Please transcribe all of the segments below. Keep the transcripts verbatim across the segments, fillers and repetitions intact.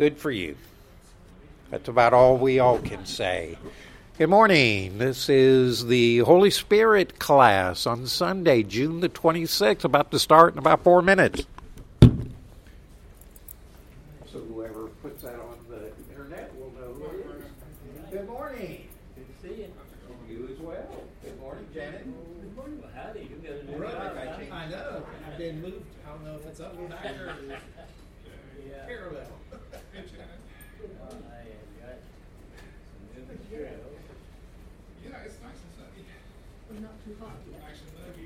Good for you. That's about all we all can say. Good morning. This is the Holy Spirit class on Sunday, June the twenty-sixth, about to start in about four minutes. So whoever puts that on the internet will know who it is. Good morning. Good to see you. You as well. Good morning, Janet. Good morning. Well, howdy. You got a new Right, job, I, huh? I know. I've been moved. I don't know if it's up back or Yeah. parallel. Well, I have got some new material. Yeah, it's nice and sunny. Not too hot yet. Nice and muggy.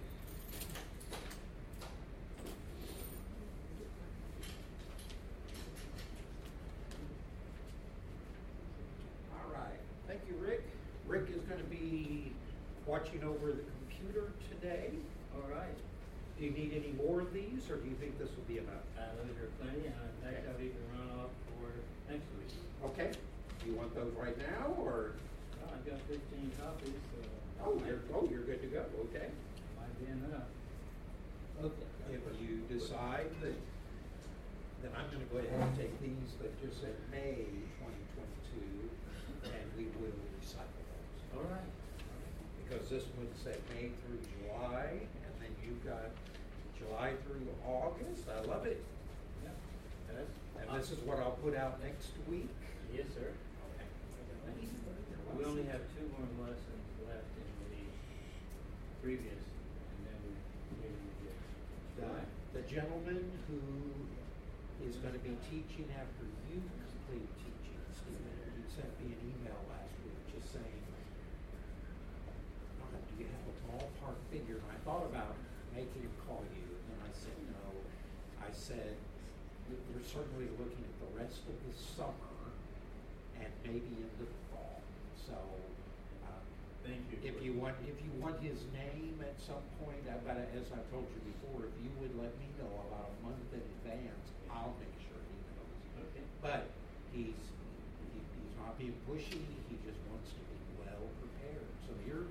All right. Thank you, Rick. Rick is going to be watching over the computer today. All right. Do you need any more of these, or do you think this will be enough? Uh, those are plenty, and in fact, I've even run off for next week. Okay. Do you want those right now, or? Well, I've got fifteen copies, so. Oh, you're, oh, you're good to go. Okay. Might be enough. Okay. If you decide that, then I'm going to go ahead and take these that just said May twenty twenty-two, and we will recycle those. All right. Because this one said May through July, and then you've got July through August. I love it. Yeah. That's. And this is what I'll put out next week. Yes, sir. Okay. We only have two more lessons left in the previous, and then maybe we get. The, the gentleman who is going to be teaching after you complete teaching, Stephen, he sent me an email last week just saying, "Ron, do you have a ballpark figure?" And I thought about making him call you, and I said no. I said, "We're certainly looking at the rest of the summer and maybe into the fall." So, uh, Thank you. if you want, if you want his name at some point, I've got to, as I've told you before, if you would let me know about a month in advance, I'll make sure he knows. Okay. But he's he, he's not being pushy. He just wants to be well prepared. So you're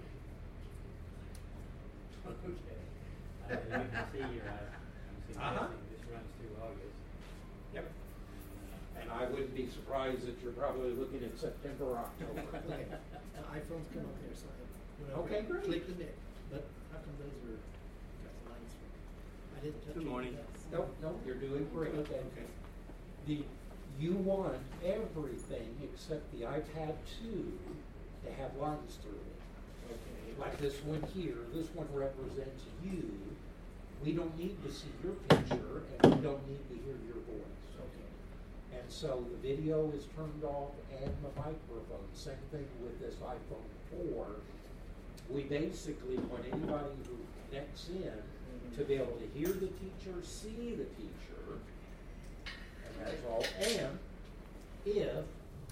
Okay. Uh, you can see here, I, I'm suggesting Uh-huh. this runs through August. yep. And, And I wouldn't be surprised that you're probably looking at September, October. Okay. The iPhones come up there, so I went over Okay, and great. clicked the neck. But how come those were got the lines from? I didn't touch Good any of morning. that. Nope, nope, you're doing great. Okay, okay. The, you want everything except the iPad two to have lines through it. Okay. Like this one here, this one represents you. We don't need to see your picture, and we don't need to hear your voice. Okay. And so the video is turned off and the microphone. Same thing with this iPhone four. We basically want anybody who connects in to be able to hear the teacher, see the teacher, and that's all. And if,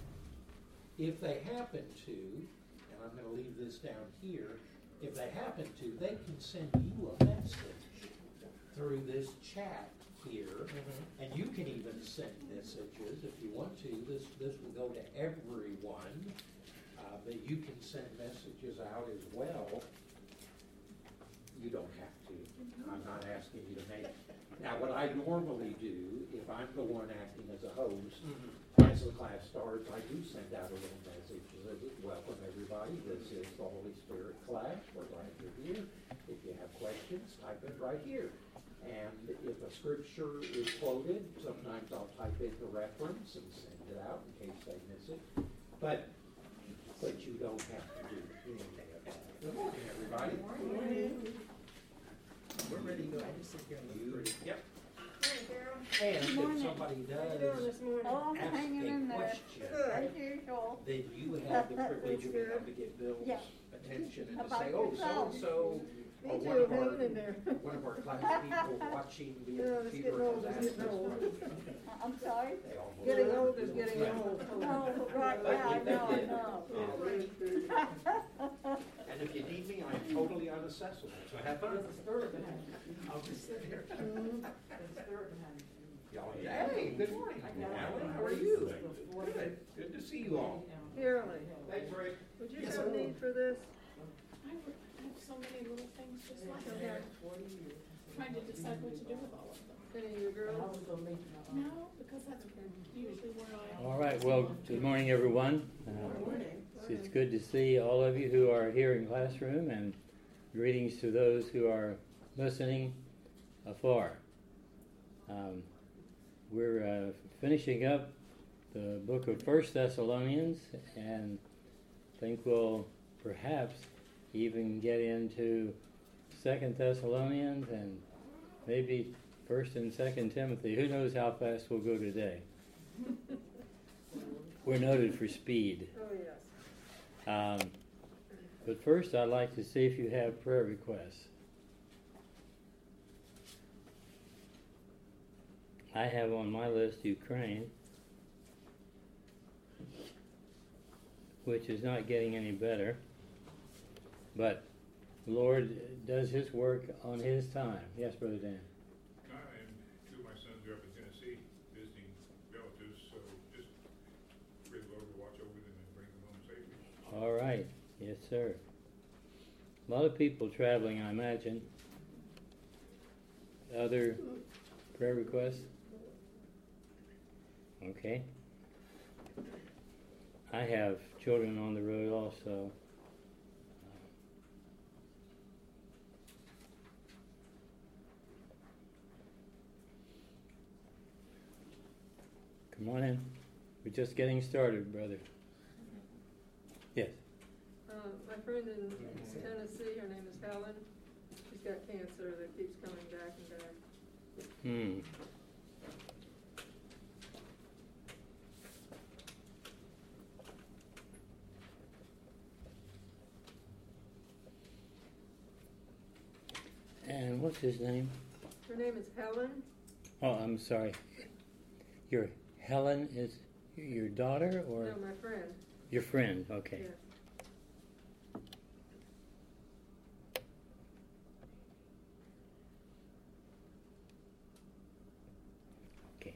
if they happen to, and I'm going to leave this down here, if they happen to, they can send you a message through this chat here, Mhm. and you can even send messages if you want to. This this will go to everyone, uh, but you can send messages out as well. You don't have to. I'm not asking you to make. Now, what I normally do, if I'm the one acting as a host, as the class starts, I do send out a little message that says, "Welcome everybody. This is the Holy Spirit class. We're glad you're here. If you have questions, type it right here." And if a scripture is quoted, sometimes I'll type in the reference and send it out in case they miss it. But, but you don't have to do any of that. Good morning, everybody. Good morning. We're ready to go. I just sit here and You, look pretty. yep. Hey, Carol. And if morning. somebody How you doing does this morning? Oh, I'm ask hanging in a there. question, Good. As usual. then you have the privilege of being able good. to get Bill's Yeah. attention and to About say, "Oh, yourself." so-and-so, Me or too, one of our, hanging in there. one of our class people watching the Yeah, it's computer getting old, has it's asked getting us." old. I'm sorry? They almost- Getting old is getting old. No, right, yeah, I know, I know. And if you need me, I'm totally unaccessible, so have fun. I'll just sit here. Y'all, hey, good morning, Alan, how are you? Good, good to see you all. Yearly. Thanks, Rick. Would you Yes, have a I will. need for this? I have so many little things just like Okay. that. Trying to decide what to do with all of them. Any of your girls? No, because that's usually where I. All right, well, good morning, everyone. Uh, It's good to see all of you who are here in classroom, and greetings to those who are listening afar. Um, we're uh, finishing up the book of First Thessalonians, and think we'll perhaps even get into Second Thessalonians and maybe First and Second Timothy. Who knows how fast we'll go today? We're noted for speed. Oh, yes. Um, but first, I'd like to see if you have prayer requests. I have on my list Ukraine, which is not getting any better. But the Lord does His work on His time. Yes, Brother Dan. Uh, and two of my sons are up in Tennessee visiting relatives, so just pray the Lord will watch over them and bring them home safely. All right. Yes, sir. A lot of people traveling, I imagine. Other prayer requests? Okay. I have children on the road also. Come on in. We're just getting started, brother. Yes. Uh, my friend in Tennessee, her name is Helen. She's got cancer that keeps coming back and back. Hmm. And what's his name? Her name is Helen. Oh, I'm sorry. Your Helen is your daughter or No, my friend. your friend? Okay. Yes. Okay.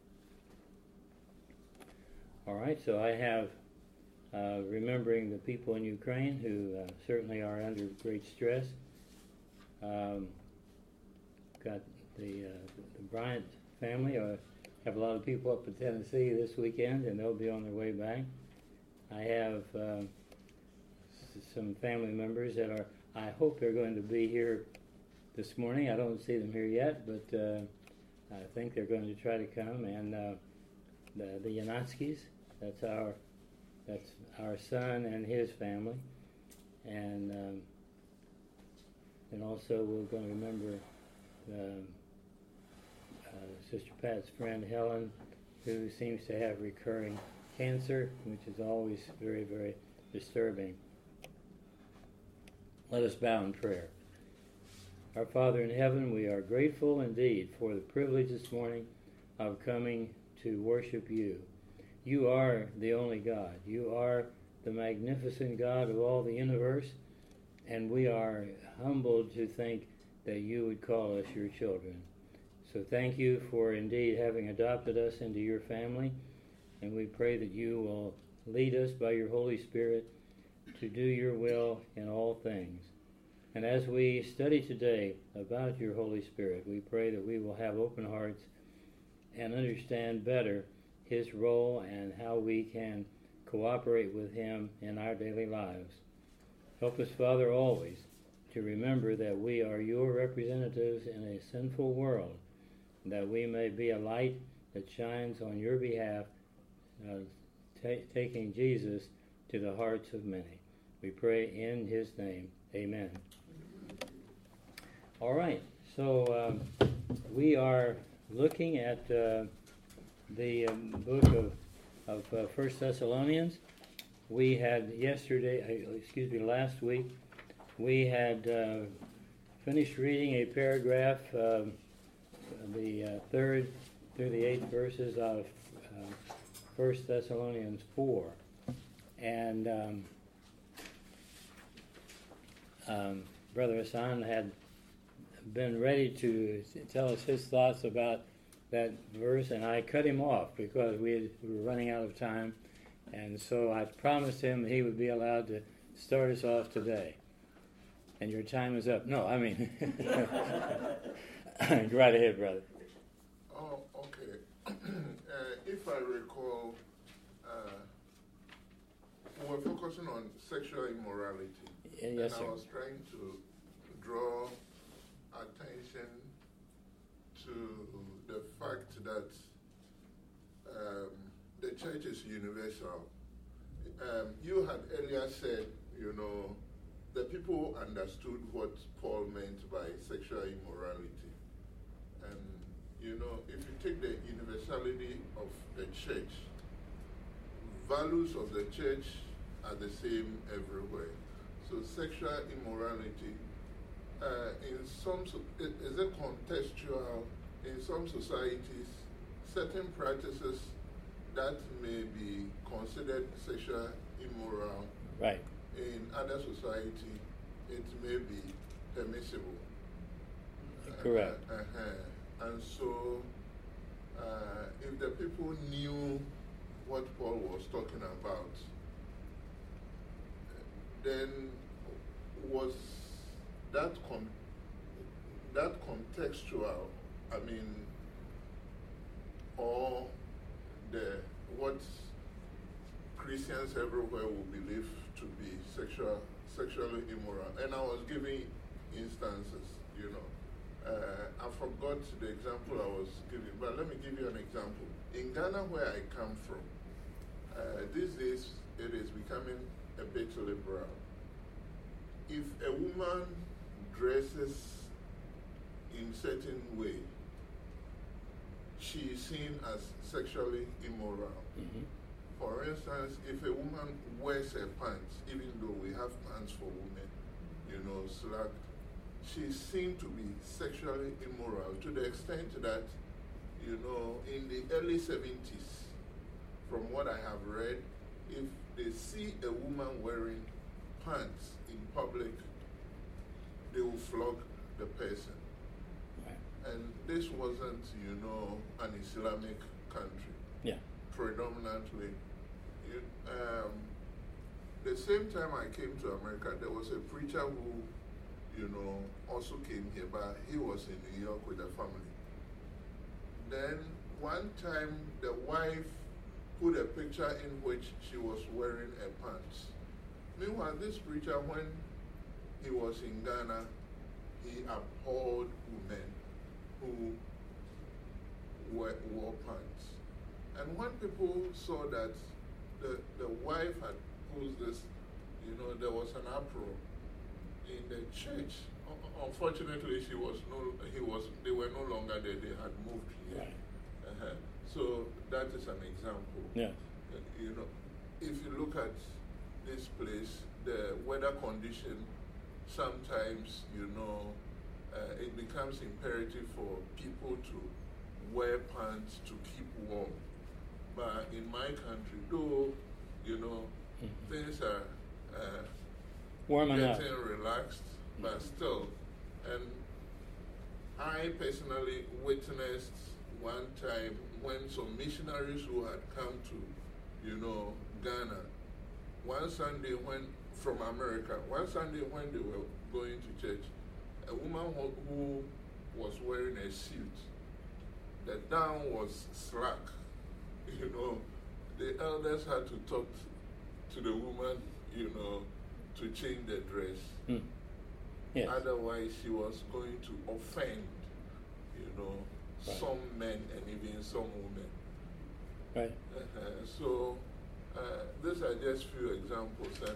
All right. So I have uh, remembering the people in Ukraine who uh, certainly are under great stress. Um, got the uh, the Bryant family. Uh, have a lot of people up in Tennessee this weekend, and they'll be on their way back. I have uh, s- some family members that are. I hope they're going to be here this morning. I don't see them here yet, but uh, I think they're going to try to come. And uh, the the Yanatskis. That's our that's our son and his family, and. Um, And also, we're going to remember um, uh, Sister Pat's friend Helen, who seems to have recurring cancer, which is always very, very disturbing. Let us bow in prayer. Our Father in heaven, we are grateful indeed for the privilege this morning of coming to worship you. You are the only God. You are the magnificent God of all the universe. And we are humbled to think that you would call us your children. So thank you for indeed having adopted us into your family. And we pray that you will lead us by your Holy Spirit to do your will in all things. And as we study today about your Holy Spirit, we pray that we will have open hearts and understand better his role and how we can cooperate with him in our daily lives. Help us, Father, always to remember that we are your representatives in a sinful world, that we may be a light that shines on your behalf, uh, ta- taking Jesus to the hearts of many. We pray in his name. Amen. All right, so um, we are looking at uh, the um, book of, of uh, First Thessalonians. We had yesterday, uh, excuse me, last week, we had uh, finished reading a paragraph, um, the uh, third through the eighth verses of uh, First Thessalonians four. And um, um, Brother Hassan had been ready to tell us his thoughts about that verse, and I cut him off because we, had, we were running out of time. And so I promised him he would be allowed to start us off today. And your time is up. No, I mean, go right ahead, brother. uh, if I recall, uh, we were focusing on sexual immorality. Yeah, yes, and sir. I was trying to draw attention to the fact that um, the church is universal. Um, you had earlier said, you know, the people understood what Paul meant by sexual immorality. And, you know, if you take the universality of the church, values of the church are the same everywhere. So sexual immorality, uh, in some, it is a contextual, in some societies, certain practices that may be considered sexual immoral. Right. In other society, it may be permissible. Correct. Uh, uh-huh. And so, uh, if the people knew what Paul was talking about, then was that con that contextual, I mean, or the what Christians everywhere will believe to be sexual, sexually immoral. And I was giving instances, you know. Uh, I forgot the example I was giving, but let me give you an example. In Ghana, where I come from, uh, these days it is becoming a bit liberal. If a woman dresses in certain way, she is seen as sexually immoral. Mm-hmm. For instance, if a woman wears her pants, even though we have pants for women, you know, slack, she's seen to be sexually immoral to the extent that, you know, in the early seventies, from what I have read, if they see a woman wearing pants in public, they will flog the person. Right. And this wasn't, you know, an Islamic country. Yeah. Predominantly. You, um, the same time I came to America, there was a preacher who, you know, also came here, but he was in New York with a family. Then one time the wife put a picture in which she was wearing a pants. Meanwhile, this preacher, when he was in Ghana, he abhorred women who wear, wore pants. And when people saw that the, the wife had posed this, you know, there was an uproar in the church. Unfortunately, she was no, he was, they were no longer there, they had moved here. Right. Uh-huh. So that is an example. Yeah. Uh, you know, if you look at this place, the weather condition, sometimes, you know, uh, it becomes imperative for people to wear pants to keep warm. But in my country, though, you know, mm-hmm. things are uh, warm enough, getting relaxed, but still. And I personally witnessed one time when some missionaries who had come to, you know, Ghana, one Sunday when, from America, one Sunday when they were going to church, a woman who, who was wearing a suit, the down was slack. You know, the elders had to talk to the woman, you know, to change the dress. Mm. Yes. Otherwise, she was going to offend, you know, right. some men and even some women. Right. Uh, so, uh, these are just few examples, and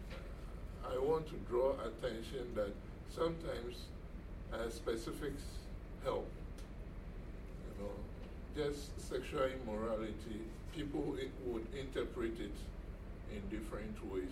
I want to draw attention that sometimes uh, specifics help. You know, just sexual immorality, people it would interpret it in different ways.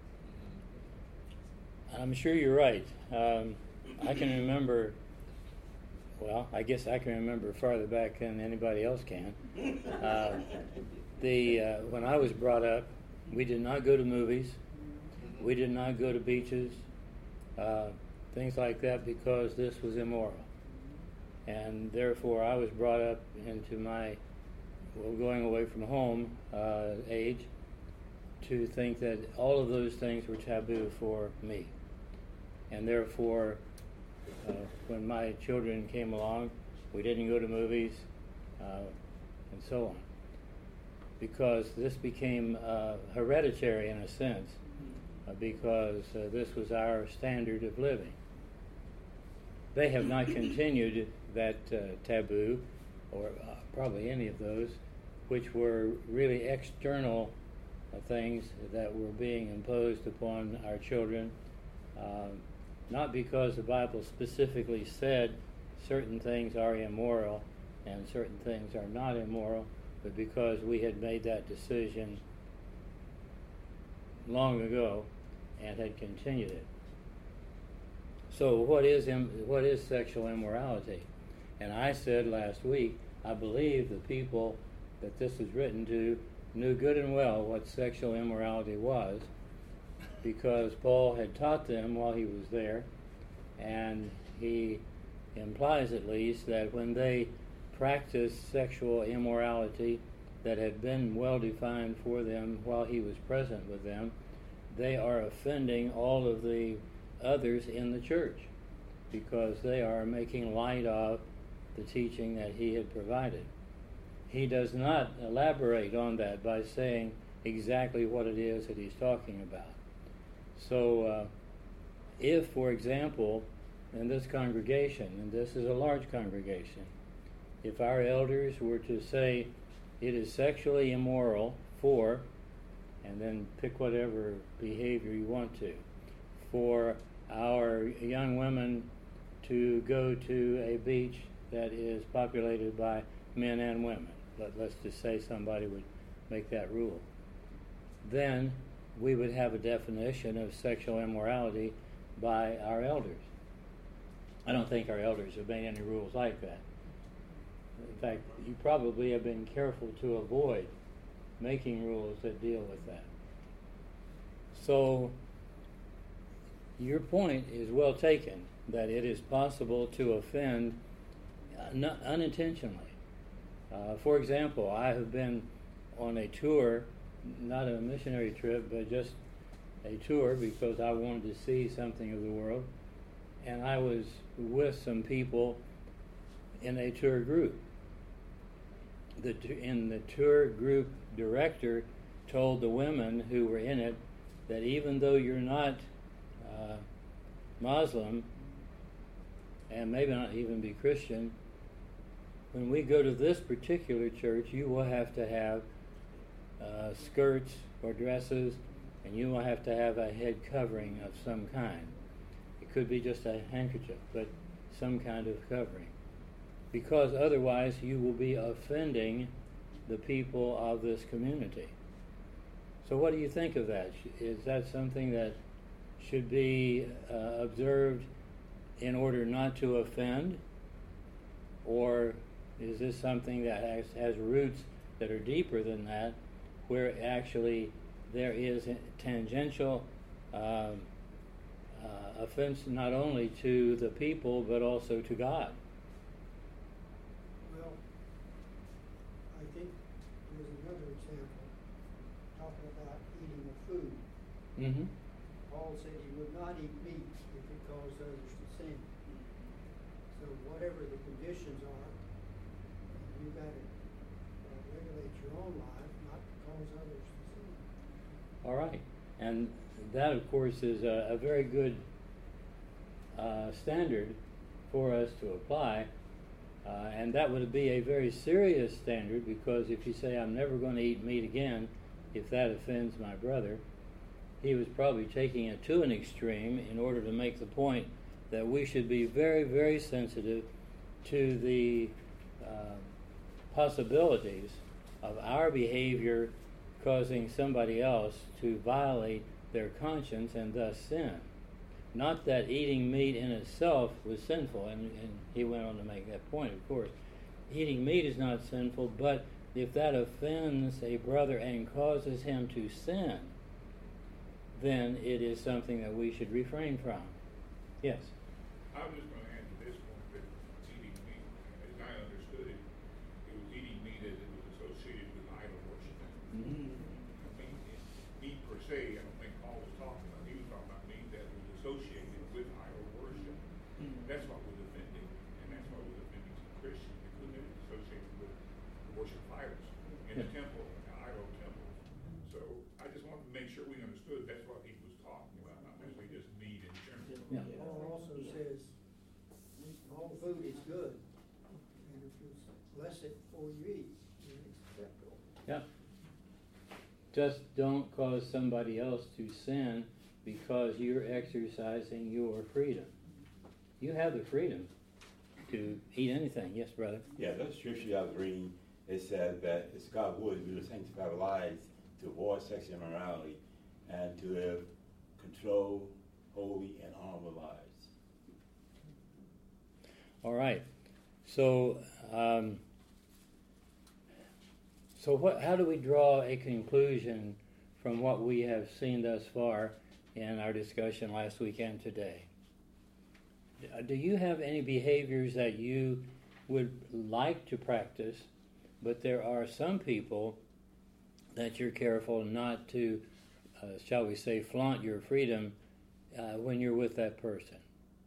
I'm sure you're right. Um, I can remember, well, I guess I can remember farther back than anybody else can. Uh, the, uh, when I was brought up, we did not go to movies. We did not go to beaches, uh, things like that, because this was immoral. And therefore, I was brought up into my, well, going away from home uh, age to think that all of those things were taboo for me. And therefore, uh, when my children came along, we didn't go to movies. Uh, and so on. Because this became uh, hereditary in a sense, uh, because uh, this was our standard of living. They have not continued that uh, taboo, or uh, probably any of those, which were really external uh, things that were being imposed upon our children, uh, not because the Bible specifically said certain things are immoral and certain things are not immoral, but because we had made that decision long ago and had continued it. So what is im- what is sexual immorality? And I said last week, I believe the people that this was written to knew good and well what sexual immorality was, because Paul had taught them while he was there, and he implies at least that when they practiced sexual immorality that had been well defined for them while he was present with them, they are offending all of the others in the church, because they are making light of the teaching that he had provided. He does not elaborate on that by saying exactly what it is that he's talking about. So uh, if, for example, in this congregation, and this is a large congregation, if our elders were to say it is sexually immoral for, and then pick whatever behavior you want to, for our young women to go to a beach that is populated by men and women, Let, let's just say somebody would make that rule, then we would have a definition of sexual immorality by our elders. I don't think our elders have made any rules like that. In fact, you probably have been careful to avoid making rules that deal with that. So, your point is well taken, that it is possible to offend uh, not unintentionally. Uh, for example, I have been on a tour, not a missionary trip, but just a tour because I wanted to see something of the world, and I was with some people in a tour group. The in the tour group director told the women who were in it that even though you're not uh, Muslim, and maybe not even be Christian, when we go to this particular church, you will have to have uh, skirts or dresses, and you will have to have a head covering of some kind. It could be just a handkerchief, but some kind of covering. Because otherwise you will be offending the people of this community. So what do you think of that? Is that something that should be uh, observed in order not to offend? Or is this something that has, has roots that are deeper than that, where actually there is a tangential um, uh, offense not only to the people but also to God? Well, I think there's another example, talking about eating of food. Mm-hmm. Paul said he would not eat meat if it caused others to sin. So whatever the conditions are, you got to uh, regulate your own life, not to cause others to sin. All right. And that, of course, is a, a very good uh, standard for us to apply. Uh, and that would be a very serious standard, because if you say, I'm never going to eat meat again, if that offends my brother, he was probably taking it to an extreme in order to make the point that we should be very, very sensitive to the uh, possibilities of our behavior causing somebody else to violate their conscience and thus sin. Not that eating meat in itself was sinful, and, and he went on to make that point, of course. Eating meat is not sinful, but if that offends a brother and causes him to sin, then it is something that we should refrain from. Yes? I was just going to add to this point that eating meat, as I understood it, it was eating meat as it was associated with idol worship. Mm-hmm. I mean, meat per se, I don't think Paul was talking about. He was talking about meat that was associated with idol worship. Mm-hmm. That's what was offending, and that's what was offending some Christians, because it was associated with the worship of temple, an idol temple. So I just wanted to make sure we understood that's what he was talking about, not necessarily just meat in general. Yeah. Paul also says, all food is good, and if you bless it before you eat, then it's acceptable. Yeah. Just don't cause somebody else to sin because you're exercising your freedom. You have the freedom to eat anything. Yes, brother? Yeah, that scripture I was reading, it says that it's God's will we will sanctify our lives to avoid sexual immorality and to live controlled, holy, and honorable lives. All right. So, um, so what? How do we draw a conclusion from what we have seen thus far in our discussion last week and today? Do you have any behaviors that you would like to practice, but there are some people that you're careful not to, uh, shall we say, flaunt your freedom uh, when you're with that person?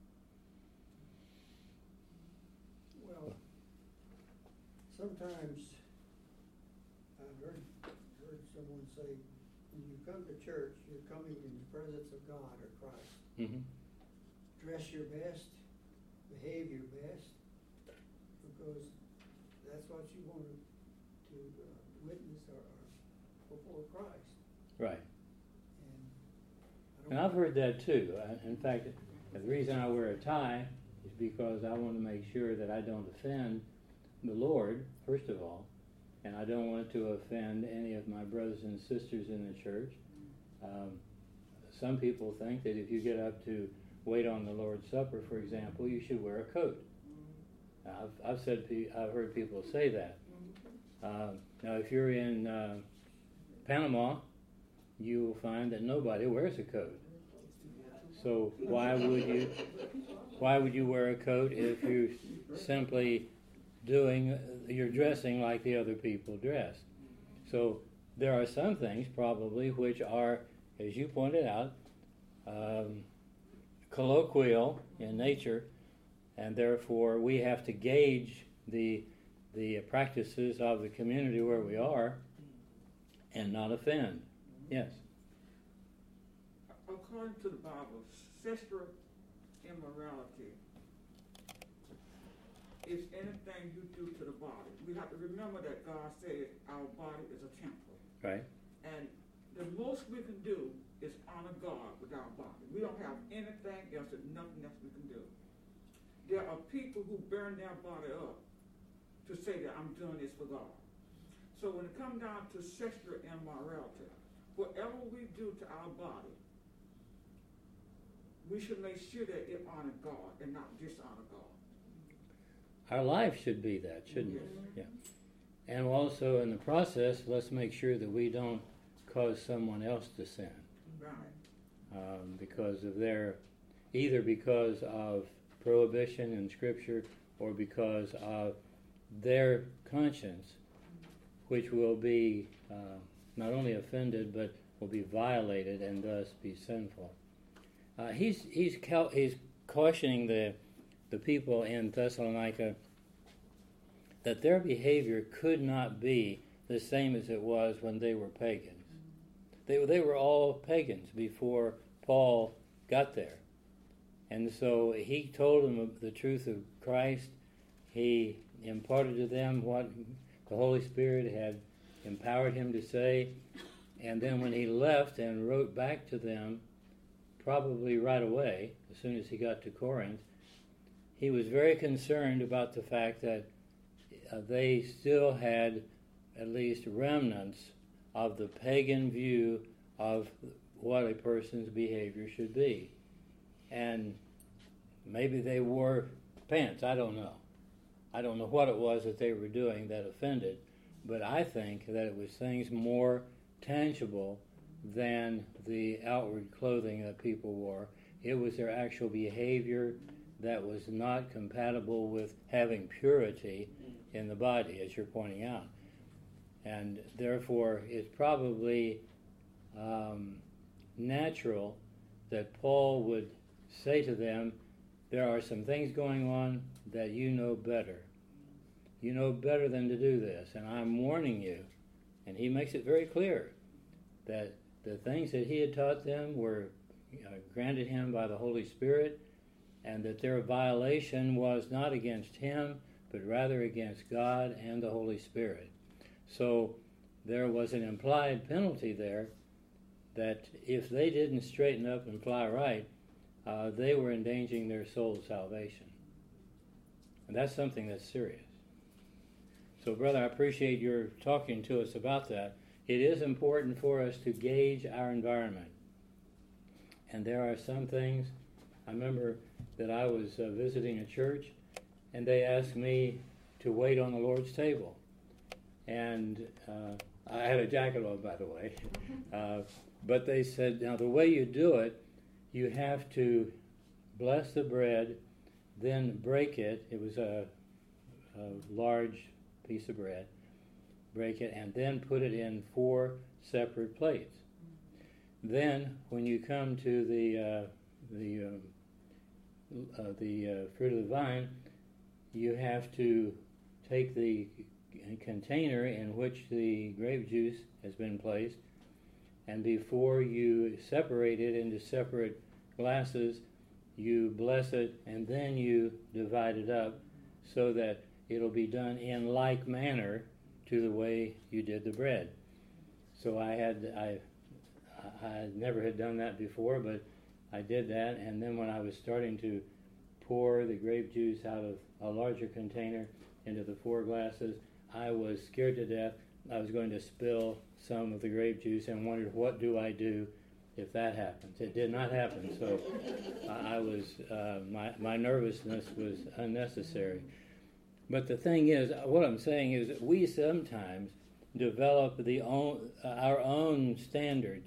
Well, sometimes I've heard, heard someone say, when you come to church, you're coming in the presence of God or Christ. Mm-hmm. Dress your best, behave your best, because that's what you want to, to uh, witness or, or before Christ. Right. And, I don't And I've heard that too. I, in fact, the reason I wear a tie is because I want to make sure that I don't offend the Lord, first of all, and I don't want to offend any of my brothers and sisters in the church. Um, some people think that if you get up to wait on the Lord's Supper, for example, you should wear a coat. Now, I've, I've said, I've heard people say that. Uh, now, if you're in uh, Panama, you will find that nobody wears a coat. So why would you? Why would you wear a coat if you're simply doing, you're dressing like the other people dress? So there are some things probably which are, as you pointed out, um, colloquial in nature, and therefore we have to gauge the the practices of the community where we are and not offend. Yes. According to the Bible, sexual immorality is anything you do to the body. We have to remember that God said our body is a temple. Right. And the most we can do is honor God with our body. We don't have anything else, there's nothing else we can do. There are people who burn their body up to say that I'm doing this for God. So when it comes down to sexual immorality, whatever we do to our body, we should make sure that it honors God and not dishonor God. Our life should be that, shouldn't Yes. it? Yeah. And also in the process, let's make sure that we don't cause someone else to sin. Right. Um, because of their, either because of prohibition in Scripture or because of their conscience, which will be uh, not only offended but will be violated and thus be sinful. Uh, he's he's cal- he's cautioning the the people in Thessalonica that their behavior could not be the same as it was when they were pagans. They they were all pagans before Paul got there, and so he told them the truth of Christ. He imparted to them what the Holy Spirit had empowered him to say, and then when he left and wrote back to them, probably right away, as soon as he got to Corinth, he was very concerned about the fact that uh, they still had at least remnants of the pagan view of what a person's behavior should be. And maybe they wore pants, I don't know. I don't know what it was that they were doing that offended, but I think that it was things more tangible than the outward clothing that people wore. It was their actual behavior that was not compatible with having purity in the body, as you're pointing out. And therefore, it's probably um, natural that Paul would say to them, there are some things going on that you know better. You know better than to do this, and I'm warning you And he makes it very clear that the things that he had taught them were uh, granted him by the Holy Spirit, and that their violation was not against him, but rather against God and the Holy Spirit. So there was an implied penalty there that if they didn't straighten up and fly right, uh, they were endangering their soul's salvation. And that's something that's serious. So, brother, I appreciate your talking to us about that. It is important for us to gauge our environment. And there are some things, I remember that I was uh, visiting a church, and they asked me to wait on the Lord's table. And uh, I had a jacket on, by the way. Uh, but they said, now the way you do it, you have to bless the bread, then break it. It was a, a large piece of bread. Break it, and then put it in four separate plates. Then, when you come to the uh, the uh, uh, the uh, fruit of the vine, you have to take the container in which the grape juice has been placed, and before you separate it into separate glasses, you bless it, and then you divide it up so that it'll be done in like manner to the way you did the bread. So I had I I never had done that before, but I did that, and then when I was starting to pour the grape juice out of a larger container into the four glasses, I was scared to death I was going to spill some of the grape juice and wondered, what do I do if that happens? It did not happen, so I, I was uh, my my nervousness was unnecessary. But the thing is, what I'm saying is that we sometimes develop the own, uh, our own standards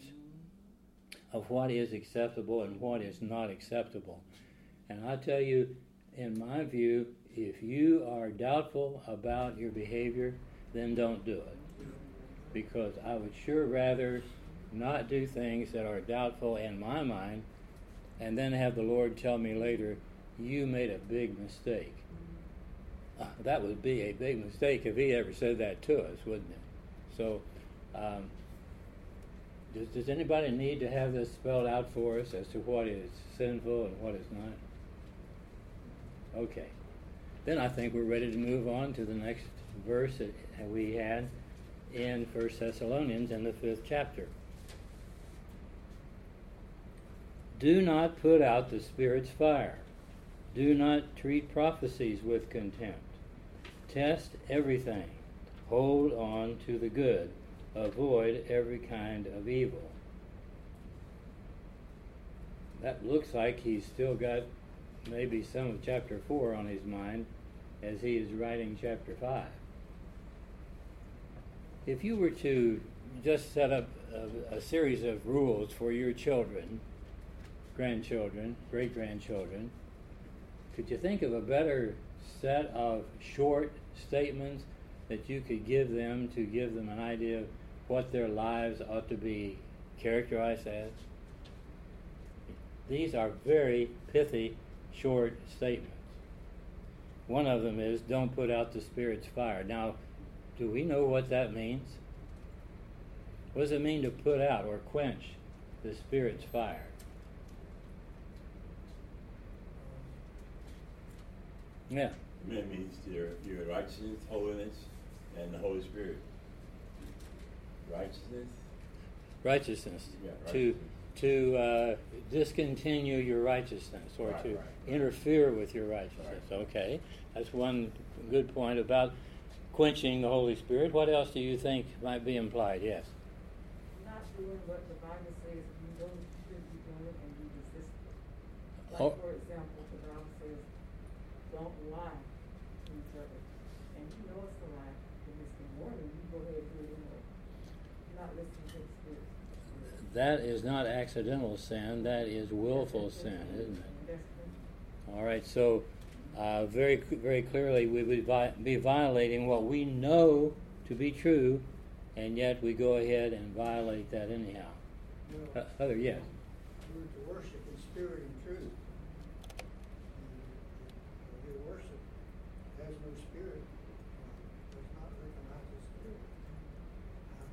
of what is acceptable and what is not acceptable. And I tell you, in my view, if you are doubtful about your behavior, then don't do it. Because I would sure rather not do things that are doubtful in my mind and then have the Lord tell me later, you made a big mistake. Uh, that would be a big mistake if he ever said that to us, wouldn't it? So, um, does, does anybody need to have this spelled out for us as to what is sinful and what is not? Okay. Then I think we're ready to move on to the next verse that we had in First Thessalonians in the fifth chapter. Do not put out the Spirit's fire. Do not treat prophecies with contempt. Test everything. Hold on to the good. Avoid every kind of evil. That looks like he's still got maybe some of chapter four on his mind as he is writing chapter five. If you were to just set up a, a series of rules for your children, grandchildren, great-grandchildren, could you think of a better set of short statements that you could give them to give them an idea of what their lives ought to be characterized as? These are very pithy, short statements. One of them is, don't put out the Spirit's fire. Now, do we know what that means? What does it mean to put out or quench the Spirit's fire? Yeah. It means your, your righteousness, holiness, and the Holy Spirit. Righteousness? Righteousness. Yeah, to righteousness. to uh, discontinue your righteousness or Right, to right. interfere with your righteousness. Right. Okay. That's one good point about quenching the Holy Spirit. What else do you think might be implied? Yes. Not doing what the Bible says you know you should be doing and you resist it. Like, Oh. for example, the Bible says, don't lie to each other. And you know it's a lie, and it's the warning, you go ahead and do it anyway. You're not listening to the Spirit. That is not accidental sin. That is willful sin, isn't it? That's true. All right. So, uh, very, very clearly, we would vi- be violating what we know to be true, and yet we go ahead and violate that anyhow. Well, Uh, other, yes. we're to worship in spirit and truth. And your worship has no spirit, uh, does not recognize the Spirit. Now,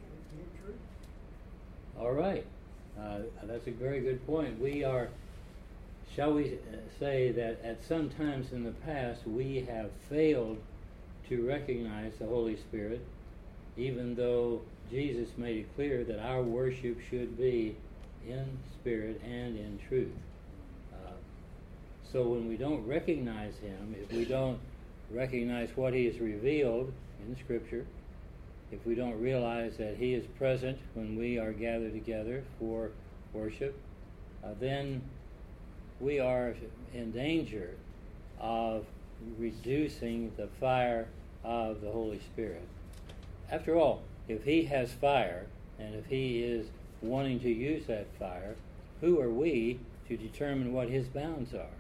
All right. Uh, that's a very good point. We are, shall we uh, say that at some times in the past we have failed to recognize the Holy Spirit, even though Jesus made it clear that our worship should be in spirit and in truth. Uh, so when we don't recognize Him, if we don't recognize what He has revealed in Scripture, if we don't realize that He is present when we are gathered together for worship, uh, then we are in danger of reducing the fire of the Holy Spirit. After all, if He has fire, and if He is wanting to use that fire, who are we to determine what His bounds are?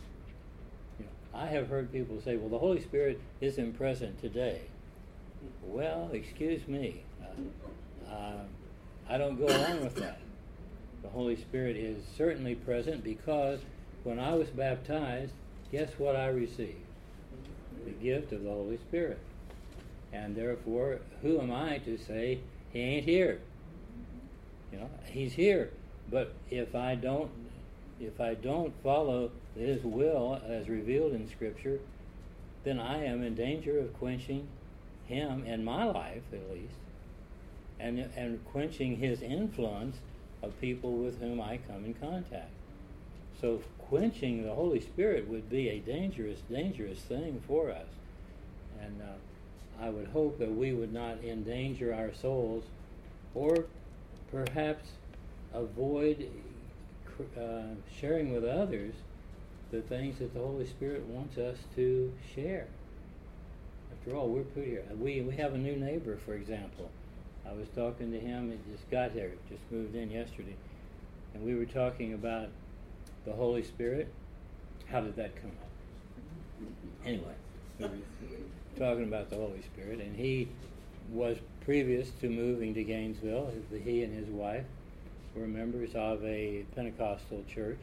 You know, I have heard people say, well, the Holy Spirit isn't present today. Well, excuse me. Uh, uh, I don't go along with that. The Holy Spirit is certainly present because when I was baptized, guess what I received? The gift of the Holy Spirit. And therefore, who am I to say He ain't here? You know, He's here. But if I don't, if I don't follow His will as revealed in Scripture, then I am in danger of quenching Him in my life, at least, and and quenching His influence of people with whom I come in contact. So quenching the Holy Spirit would be a dangerous, dangerous thing for us. And uh, I would hope that we would not endanger our souls, or perhaps avoid uh, sharing with others the things that the Holy Spirit wants us to share. After all, we're put here. We we have a new neighbor, for example. I was talking to him. He just got here, just moved in yesterday, and we were talking about the Holy Spirit. How did that come up? Anyway, we were talking about the Holy Spirit, and he was previous to moving to Gainesville. He and his wife were members of a Pentecostal church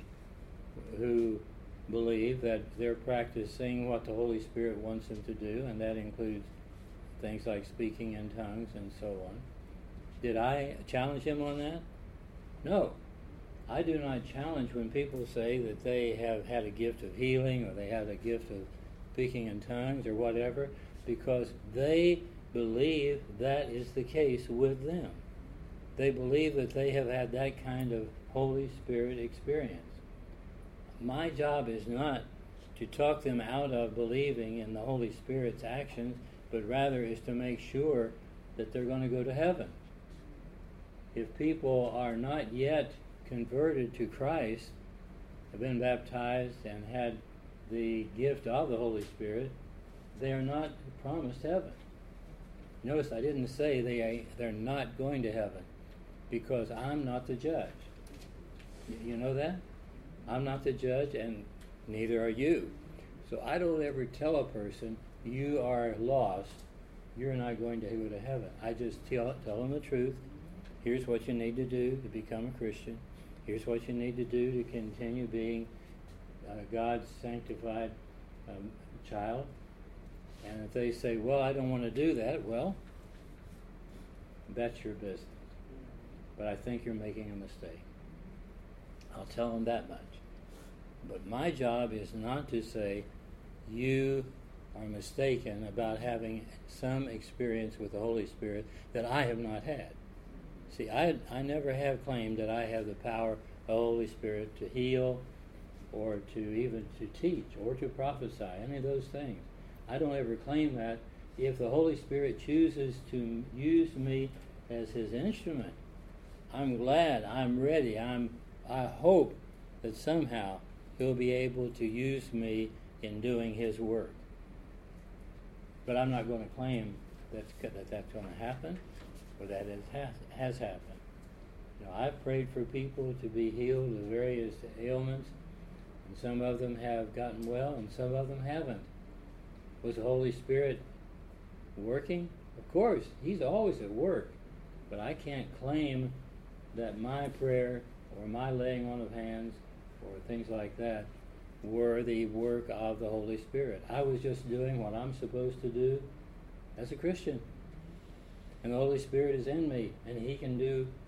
who believe that they're practicing what the Holy Spirit wants them to do, and that includes things like speaking in tongues and so on. Did I challenge him on that? No. I do not challenge when people say that they have had a gift of healing or they have a gift of speaking in tongues or whatever, because they believe that is the case with them. They believe that they have had that kind of Holy Spirit experience. My job is not to talk them out of believing in the Holy Spirit's actions, but rather is to make sure that they're going to go to heaven. If people are not yet converted to Christ, have been baptized and had the gift of the Holy Spirit, they are not promised heaven. Notice I didn't say they are, they're not going to heaven, because I'm not the judge. You know that? I'm not the judge, and neither are you. So I don't ever tell a person, you are lost, you're not going to go to heaven. I just tell, tell them the truth. Here's what you need to do to become a Christian. Here's what you need to do to continue being uh, God's sanctified um, child. And if they say, well, I don't want to do that, well, that's your business. But I think you're making a mistake. I'll tell them that much. But my job is not to say, you are mistaken about having some experience with the Holy Spirit that I have not had. See, I, I never have claimed that I have the power of the Holy Spirit to heal or to even to teach or to prophesy, any of those things. I don't ever claim that. If the Holy Spirit chooses to use me as His instrument, I'm glad, I'm ready, I'm, I hope that somehow He'll be able to use me in doing His work. But I'm not going to claim that's, that that's going to happen, or that it has, has happened. You know, I've prayed for people to be healed of various ailments, and some of them have gotten well, and some of them haven't. Was the Holy Spirit working? Of course, He's always at work, but I can't claim that my prayer or my laying on of hands or things like that were the work of the Holy Spirit. I was just doing what I'm supposed to do as a Christian. And the Holy Spirit is in me, and He can do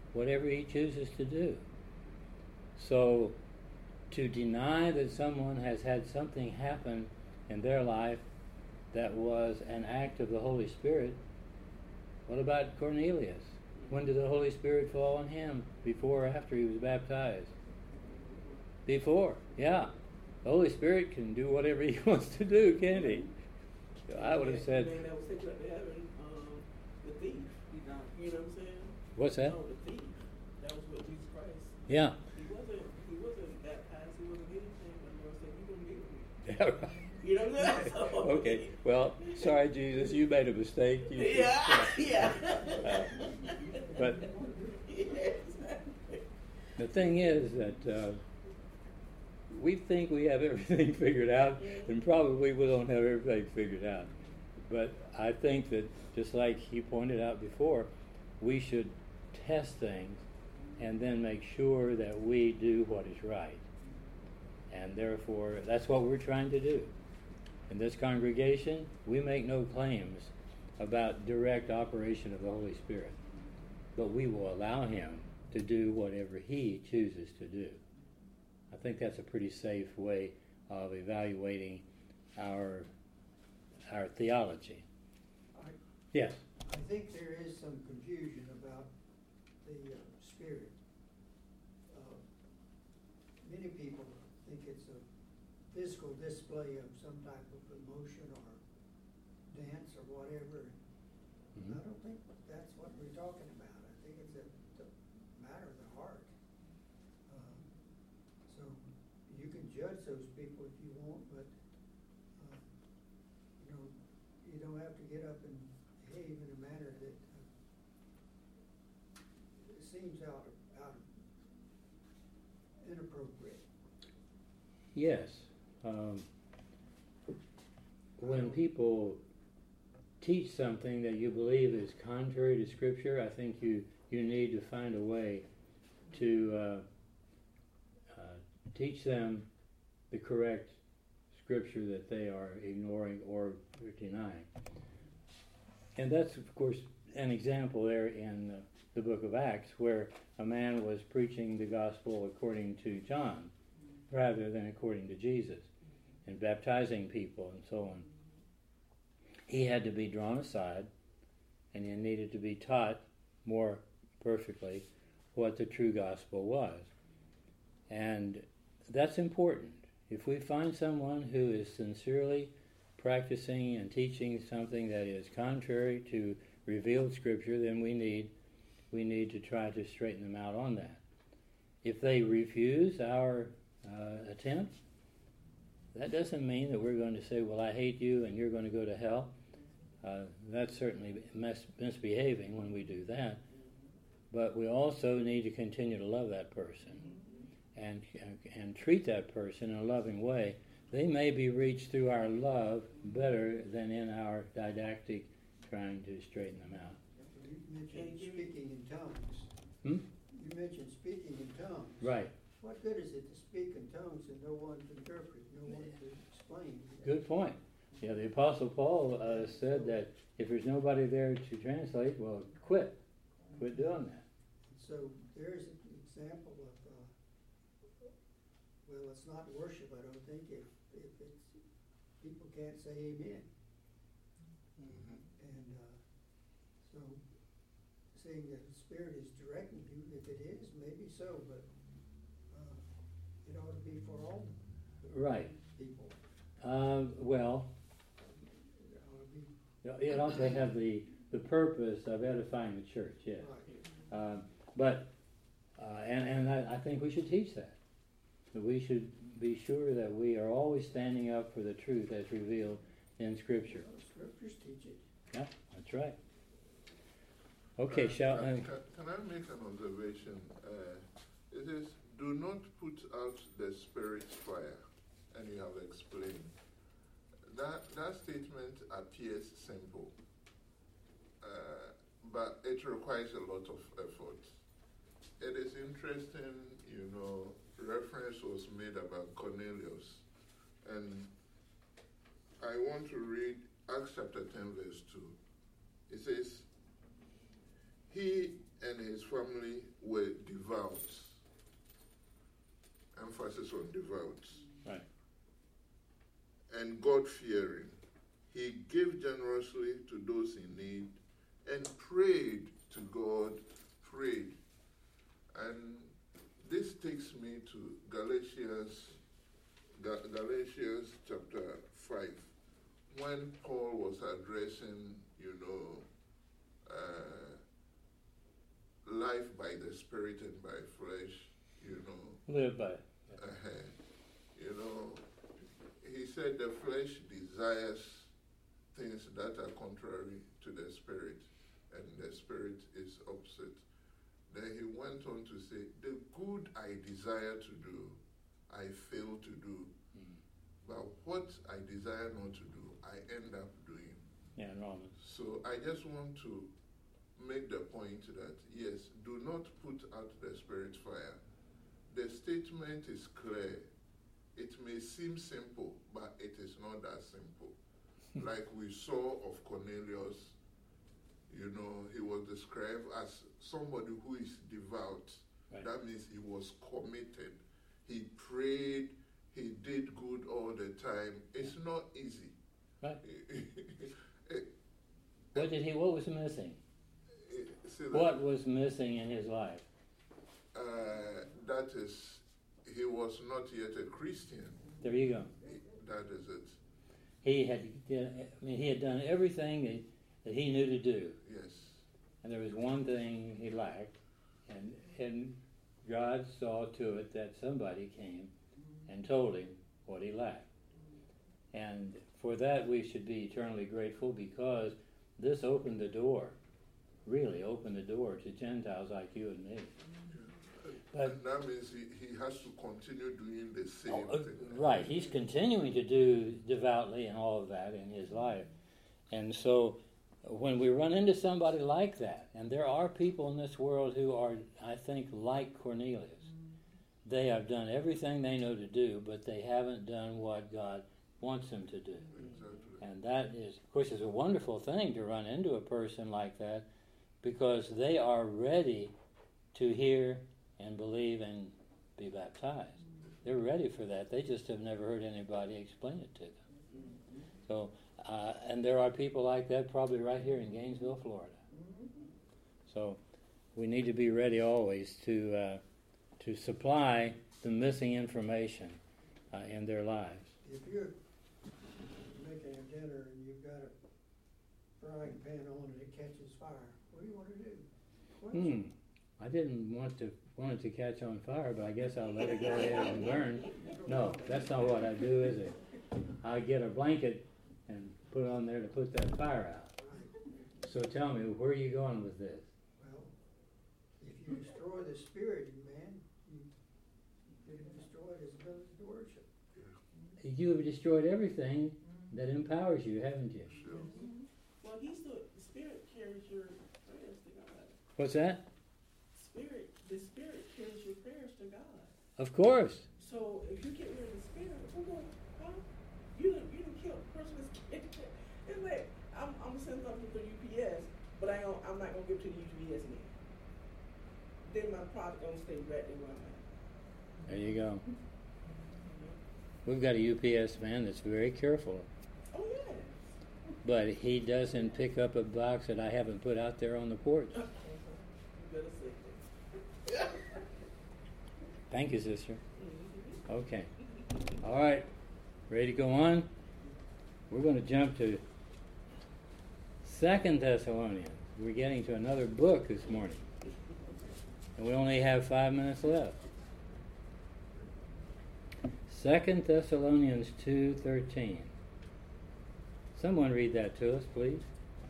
whatever he chooses to do. So to deny that someone has had something happen in their life that was an act of the Holy Spirit, what about Cornelius? When did the Holy Spirit fall on him? Before or after he was baptized? Before, yeah. The Holy Spirit can do whatever he wants to do, can't he? So I would have said... Man, that was taken up to heaven, um, the thief. You know what I'm saying? What's that? No, the thief. That was with Jesus Christ. Yeah. He wasn't, he wasn't baptized, he wasn't anything, but the Lord said, you're going to be with me. Yeah, right. You know what I'm saying? So, okay, well, sorry, Jesus, you made a mistake. You yeah, should, yeah. Uh, but yeah, exactly. the thing is that uh, we think we have everything figured out, and probably we don't have everything figured out. But I think that, just like he pointed out before, we should test things and then make sure that we do what is right. And therefore, that's what we're trying to do. In this congregation, we make no claims about direct operation of the Holy Spirit, but we will allow him to do whatever he chooses to do. I think that's a pretty safe way of evaluating our our theology. I, Yes? I think there is some confusion about the uh, Spirit. Uh, many people think it's a physical display of some type of emotion or dance or whatever. Mm-hmm. I don't think that's what we're talking about. I think it's a, a matter of the heart. Um, so you can judge those people if you want, but uh, you know, you don't have to get up and behave in a manner that uh, seems out of, out of inappropriate. Yes. Um, when people teach something that you believe is contrary to Scripture, I think you, you need to find a way to uh, uh, teach them the correct Scripture that they are ignoring or denying. And that's, of course, an example there in uh, the book of Acts, where a man was preaching the gospel according to John rather than according to Jesus, and baptizing people and so on. He had to be drawn aside, and he needed to be taught more perfectly what the true gospel was. And that's important. If we find someone who is sincerely practicing and teaching something that is contrary to revealed Scripture, then we need we need to try to straighten them out on that. If they refuse our uh, attempt, that doesn't mean that we're going to say, well, I hate you and you're going to go to hell. Uh, that's certainly mis- misbehaving when we do that. But we also need to continue to love that person and, and, and treat that person in a loving way. They may be reached through our love better than in our didactic trying to straighten them out. You mentioned speaking in tongues. Hmm? You mentioned speaking in tongues. Right. What good is it to speak in tongues and no one to interpret, no one to explain? Good point. Yeah, the Apostle Paul uh, said that if there's nobody there to translate, well, quit. Quit doing that. So there's an example of, uh, well, it's not worship, I don't think, if, if it's, people can't say amen. Mhm. And uh, so saying that the Spirit is directing you, if it is, maybe so, but uh, it ought to be for all Right. people. Um, well, It ought to be, it ought to have the, the purpose of edifying the church, yes. right. Um, but, uh, and, and I, I think we should teach that. That we should be sure that we are always standing up for the truth as revealed in Scripture. Well, Scriptures teach it. Yeah, that's right. Okay, Uh, shall can, I? can, can I make an observation? Uh, it says, do not put out the Spirit's fire, and you have explained. That, that statement appears simple, uh, but it requires a lot of effort. It is interesting, you know, reference was made about Cornelius, and I want to read Acts chapter ten, verse two. It says, he and his family devout. Emphasis on devout. Right. And God-fearing. He gave generously to those in need and prayed to God, prayed. And this takes me to Galatians, Ga- Galatians chapter five, when Paul was addressing, you know, uh, life by the Spirit and by flesh, you know. Live by it. Uh-huh. You know, he said the flesh desires things that are contrary to the Spirit, and the Spirit is opposite. Then he went on to say, the good I desire to do, I fail to do. Mm. But what I desire not to do, I end up doing. Yeah, in Romans. So I just want to make the point that, yes, do not put out the Spirit's fire. The statement is clear. It may seem simple, but it is not that simple. Like we saw of Cornelius, you know, he was described as somebody who is devout. Right. That means he was committed. He prayed, he did good all the time. It's not easy. Right. What did he, what was missing? What was missing in his life? Uh, that is, he was not yet a Christian. There you go. That is it. He had, I mean, he had done everything that, that he knew to do. Yes. And there was one thing he lacked, and and God saw to it that somebody came and told him what he lacked. And for that we should be eternally grateful, because this opened the door, really opened the door to Gentiles like you and me. But and that means he, he has to continue doing the same oh, thing. Right, he's continuing to do devoutly and all of that in his life. And so when we run into somebody like that, and there are people in this world who are, I think, like Cornelius, they have done everything they know to do, but they haven't done what God wants them to do. Exactly. And that is, of course, is a wonderful thing to run into a person like that, because they are ready to hear and believe and be baptized. They're ready for that. They just have never heard anybody explain it to them. So, uh, and there are people like that probably right here in Gainesville, Florida. So we need to be ready always to uh, to supply the missing information uh, in their lives. If you're making a dinner and you've got a frying pan on and it catches fire, what do you want to do? Quench it. Hmm. I didn't want to want it to catch on fire, but I guess I'll let it go ahead and burn. No, that's not what I do, is it? I get a blanket and put it on there to put that fire out. Right. So tell me, where are you going with this? Well, if you destroy the spirit in man, you, you destroy his ability to worship. You have destroyed everything that empowers you, haven't you? Sure. Well, he's the, the spirit carries your prayers to God. What's that? Spirit, the spirit carries your prayers to God. Of course. So if you get rid of the spirit, who going, huh? You done, you done killed the person that's getting it. It's like, I'm, I'm gonna send something through U P S, but I don't, I'm not gonna give it to the U P S man. Then my product gonna stay exactly where I'm at. There you go. We've got a U P S man that's very careful, Oh, yes. but he doesn't pick up a box that I haven't put out there on the porch. You better say that. Thank you, sister. Mm-hmm. Okay. All right. Ready to go on? We're going to jump to Second Thessalonians. We're getting to another book this morning. And we only have five minutes left. Second Thessalonians two thirteen. Someone read that to us, please.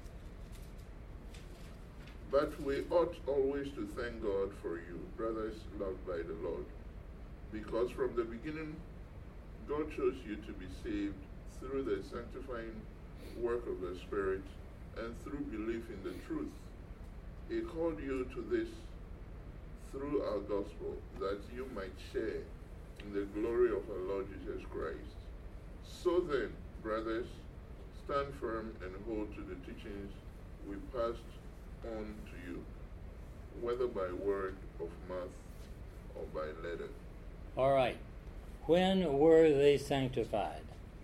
But we ought always to thank God for you, brothers loved by the Lord, because from the beginning God chose you to be saved through the sanctifying work of the Spirit and through belief in the truth. He called you to this through our gospel, that you might share in the glory of our Lord Jesus Christ. So then, brothers, stand firm and hold to the teachings we passed on to you, whether by word of mouth or by letter. All right. When were they sanctified?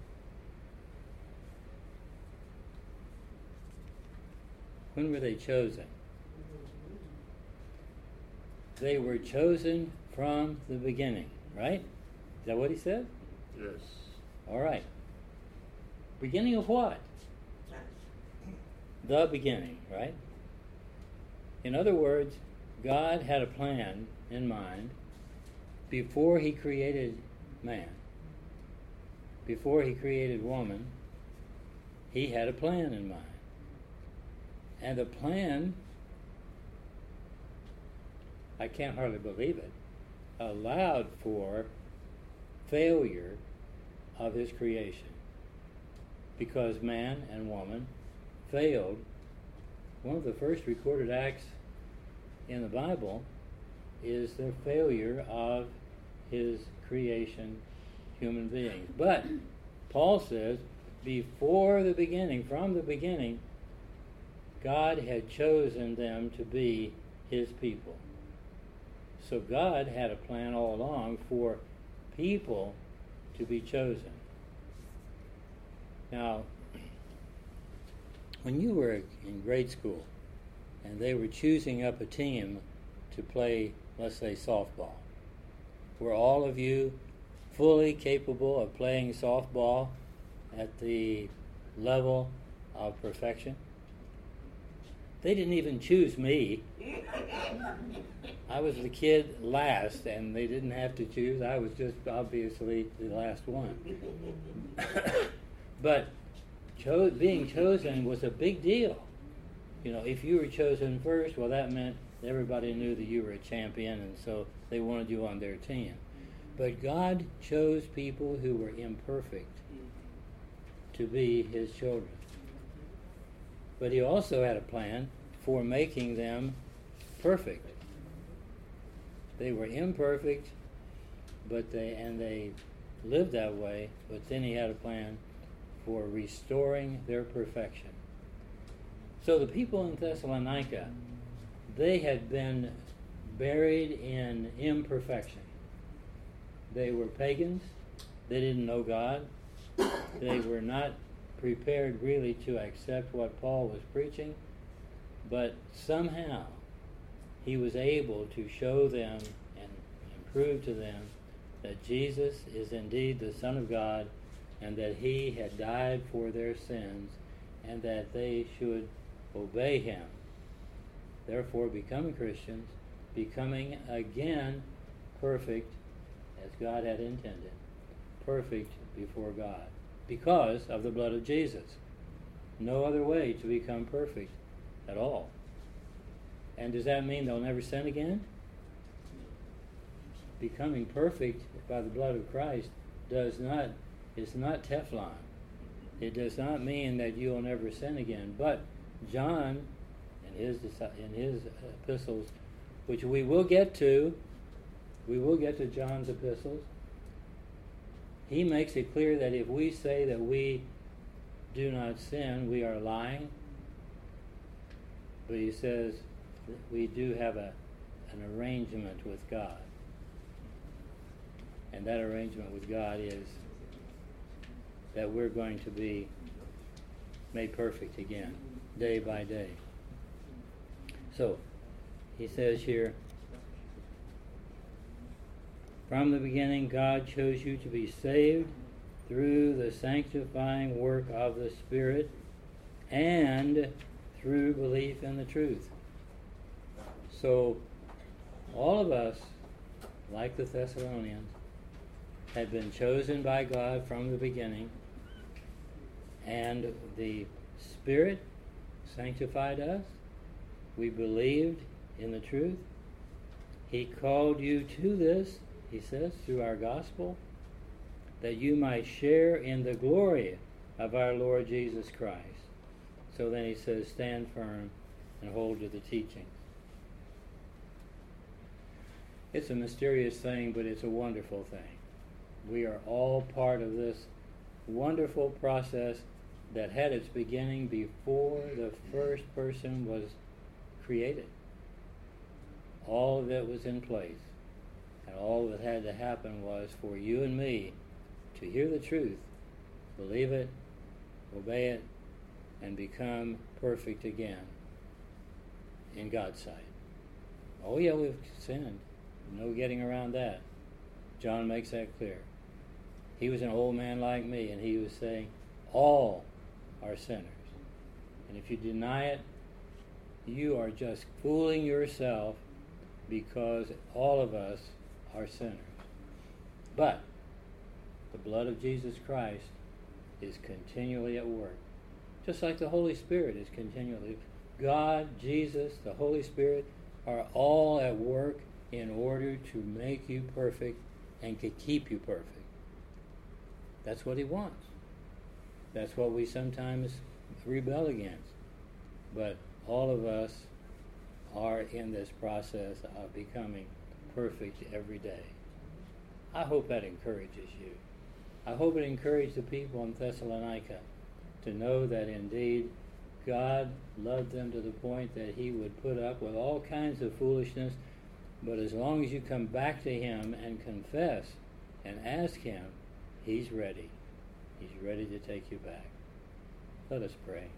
When were they chosen? They were chosen from the beginning, right? Is that what he said? Yes. All right. Beginning of what? The beginning, right? In other words, God had a plan in mind before he created man. Before he created woman, he had a plan in mind. And the plan, I can't hardly believe it, allowed for failure of his creation. Because man and woman failed. One of the first recorded acts in the Bible is the failure of his creation, human beings. But Paul says, before the beginning, from the beginning, God had chosen them to be his people. So God had a plan all along for people to be chosen. Now, when you were in grade school and they were choosing up a team to play, let's say, softball, were all of you fully capable of playing softball at the level of perfection? They didn't even choose me. I was the kid last, and they didn't have to choose. I was just obviously the last one. But cho- being chosen was a big deal. You know, if you were chosen first, well, that meant everybody knew that you were a champion, and so they wanted you on their team. But God chose people who were imperfect to be his children. But he also had a plan for making them perfect. They were imperfect, but they and they lived that way, but then he had a plan for restoring their perfection. So the people in Thessalonica, they had been buried in imperfection. They were pagans. They didn't know God. They were not prepared really to accept what Paul was preaching, but somehow he was able to show them and, and prove to them that Jesus is indeed the Son of God, and that he had died for their sins, and that they should obey him. Therefore, becoming Christians, becoming again perfect as God had intended, perfect before God, because of the blood of Jesus. No other way to become perfect at all. And does that mean they'll never sin again? Becoming perfect by the blood of Christ does not, is not Teflon. It does not mean that you'll never sin again. But John, in his in his epistles, which we will get to, we will get to John's epistles, he makes it clear that if we say that we do not sin, we are lying. But he says that we do have a, an arrangement with God. And that arrangement with God is that we're going to be made perfect again, day by day. So, he says here, from the beginning, God chose you to be saved through the sanctifying work of the Spirit and through belief in the truth. So, all of us, like the Thessalonians, had been chosen by God from the beginning, and the Spirit sanctified us. We believed in the truth. He called you to this, he says, through our gospel, that you might share in the glory of our Lord Jesus Christ. So then he says, stand firm and hold to the teachings. It's a mysterious thing, but it's a wonderful thing. We are all part of this wonderful process that had its beginning before the first person was created. All of it was in place. And all that had to happen was for you and me to hear the truth, believe it, obey it, and become perfect again in God's sight. Oh yeah, we've sinned. No getting around that. John makes that clear. He was an old man like me, and he was saying, all are sinners. And if you deny it, you are just fooling yourself, because all of us are sinners. But the blood of Jesus Christ is continually at work, just like the Holy Spirit is continually. God, Jesus, the Holy Spirit are all at work in order to make you perfect and to keep you perfect. That's what he wants. That's what we sometimes rebel against. But all of us are in this process of becoming perfect every day. I hope that encourages you. I hope it encouraged the people in Thessalonica to know that indeed God loved them to the point that he would put up with all kinds of foolishness, but as long as you come back to him and confess and ask him, he's ready. He's ready to take you back. Let us pray.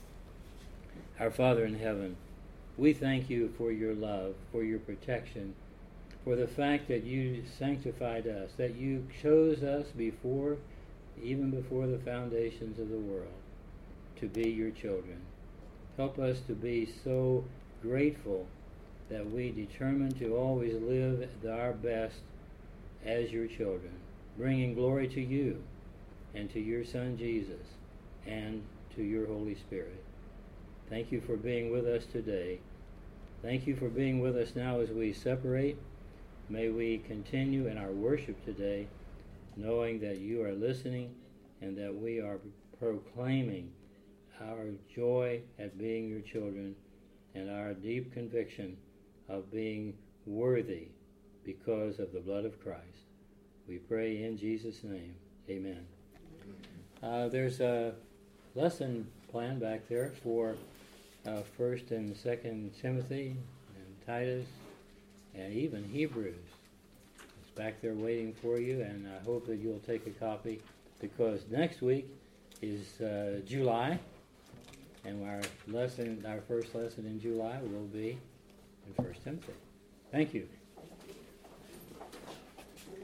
Our Father in heaven, we thank you for your love, for your protection, for the fact that you sanctified us, that you chose us before, even before the foundations of the world, to be your children. Help us to be so grateful that we determine to always live our best as your children, bringing glory to you and to your Son Jesus and to your Holy Spirit. Thank you for being with us today. Thank you for being with us now as we separate. May we continue in our worship today, knowing that you are listening and that we are proclaiming our joy at being your children and our deep conviction of being worthy because of the blood of Christ. We pray in Jesus' name. Amen. Uh, there's a lesson plan back there for uh, First and Second Timothy and Titus and even Hebrews. It's back there waiting for you, and I hope that you'll take a copy, because next week is uh, July, and our lesson, our first lesson in July will be in First Timothy. Thank you.